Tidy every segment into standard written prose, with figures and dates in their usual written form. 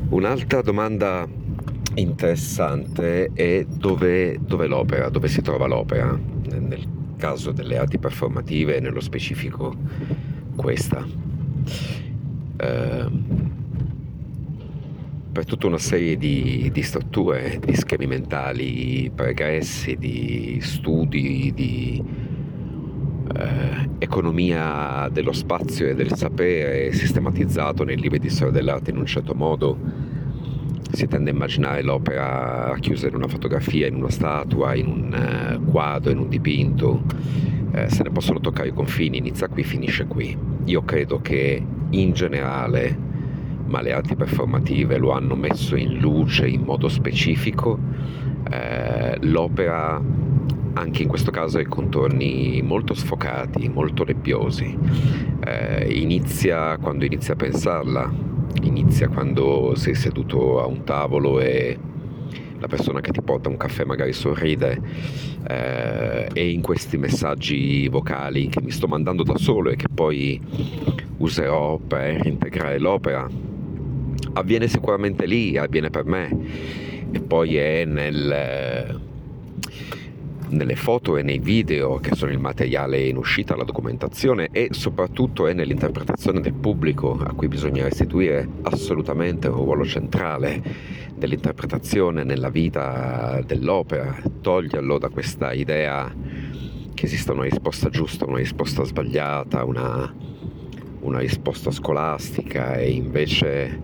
Un'altra domanda interessante è dove l'opera, dove si trova l'opera, nel caso delle arti performative e nello specifico questa. Per tutta una serie di strutture, di schemi mentali pregressi, di studi, di economia dello spazio e del sapere sistematizzato nei libri di storia dell'arte in un certo modo, si tende a immaginare l'opera racchiusa in una fotografia, in una statua, in un quadro, in un dipinto. Se ne possono toccare i confini, inizia qui, finisce qui. Io credo che in generale, ma le arti performative lo hanno messo in luce in modo specifico, l'opera anche in questo caso ha i contorni molto sfocati, molto nebbiosi. Inizia quando inizi a pensarla, inizia quando sei seduto a un tavolo e la persona che ti porta un caffè magari sorride, e in questi messaggi vocali che mi sto mandando da solo e che poi userò per integrare l'opera. Avviene sicuramente lì, avviene per me, e poi è nelle foto e nei video che sono il materiale in uscita, la documentazione, e soprattutto è nell'interpretazione del pubblico, a cui bisogna restituire assolutamente un ruolo centrale dell'interpretazione nella vita dell'opera, toglierlo da questa idea che esista una risposta giusta, una risposta sbagliata, una risposta scolastica, e invece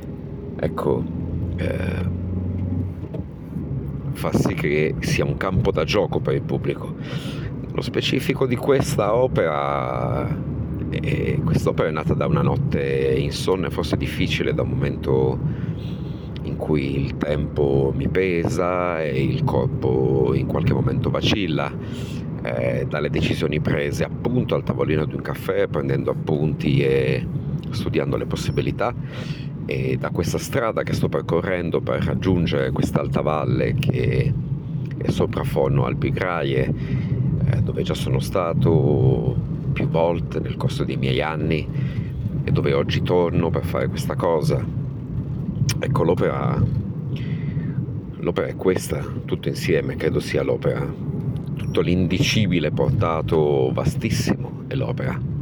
far sì che sia un campo da gioco per il pubblico. Lo specifico di quest'opera è nata da una notte insonne, forse difficile, da un momento in cui il tempo mi pesa e il corpo in qualche momento vacilla, dalle decisioni prese appunto al tavolino di un caffè, prendendo appunti e studiando le possibilità, e da questa strada che sto percorrendo per raggiungere quest'alta valle che è sopra Forno Alpigraie, dove già sono stato più volte nel corso dei miei anni e dove oggi torno per fare questa cosa. Ecco, l'opera è questa, tutto insieme, credo sia l'opera. Tutto l'indicibile portato vastissimo è l'opera.